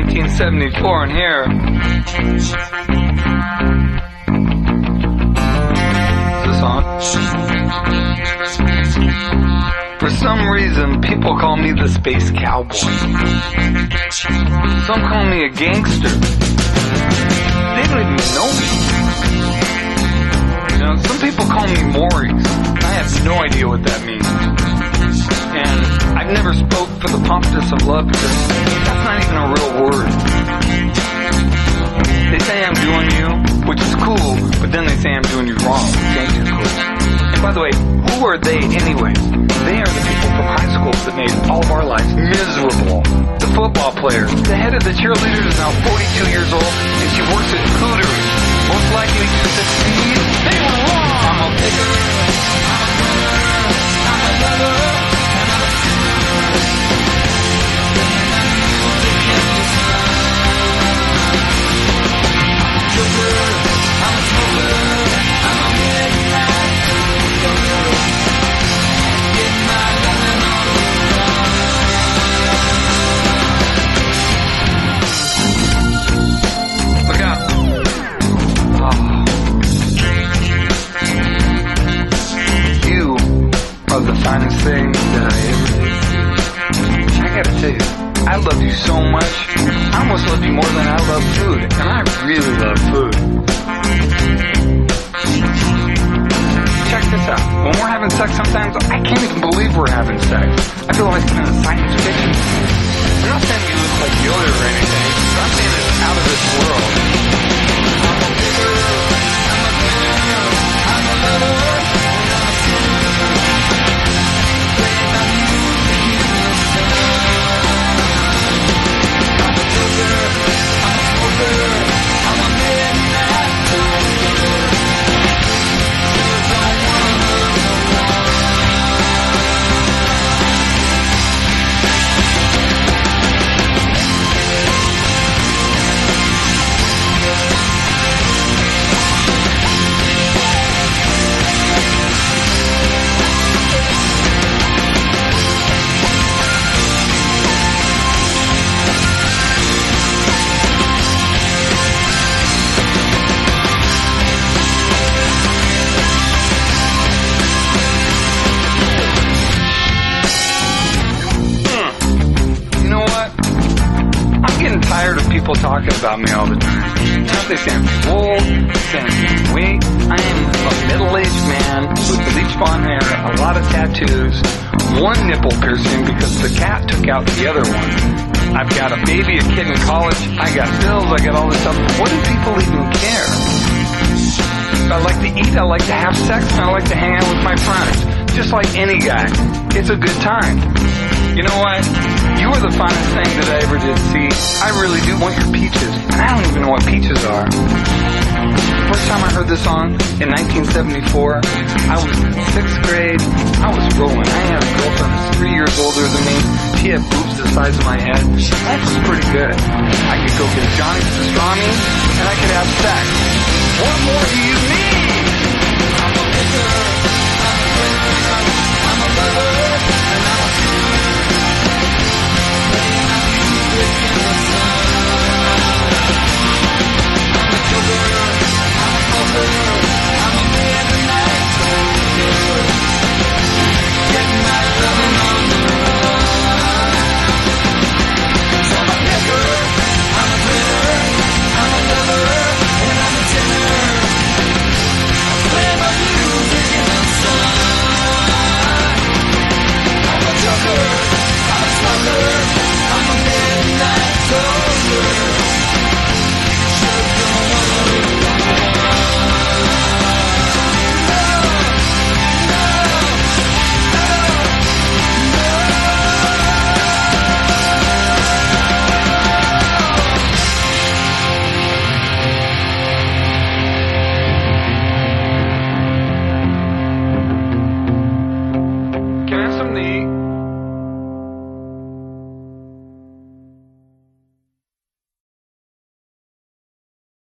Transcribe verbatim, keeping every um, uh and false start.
nineteen seventy-four in here. Is this on? For some reason, people call me the Space Cowboy. Some call me a gangster. They don't even know me. You know, some people call me Maurice. I have no idea what that means. And I've never spoke for the pompous of love because that's not even a real word. They say I'm doing you, which is cool, but then they say I'm doing you wrong, which ain't too cool. And by the way, who are they anyway? They are the people from high school that made all of our lives miserable. The football player, the head of the cheerleaders is now forty-two years old, and she works at Hooters. Most likely to succeed. They were wrong! I'm a picker. I'm a winner. I'm a lover. The finest thing that I ever did. I gotta tell you, I love you so much. I almost love you more than I love food, and I really love food. Check this out. When we're having sex sometimes, I can't even believe we're having sex. I feel like I'm in a science fiction. I'm not saying you look like Yoda or anything, but I'm saying it's out of this world. I'm a picker. I'm a winner. I'm a lover. People talking about me all the time. You know, they say I'm old, they say I'm weak. I am a middle-aged man with bleach blonde hair, a lot of tattoos, one nipple piercing because the cat took out the other one. I've got a baby, a kid in college, I got bills, I got all this stuff. What do people even care? I like to eat, I like to have sex, and I like to hang out with my friends. Just like any guy. It's a good time. You know what? You were the finest thing that I ever did see. I really do want your peaches. And I don't even know what peaches are. First time I heard this song in nineteen seventy-four, I was in sixth grade. I was rolling. I had a girlfriend who was three years older than me. She had boobs the size of my head. Life was pretty good. I could go get Johnny's pastrami, and I could have sex. What more do you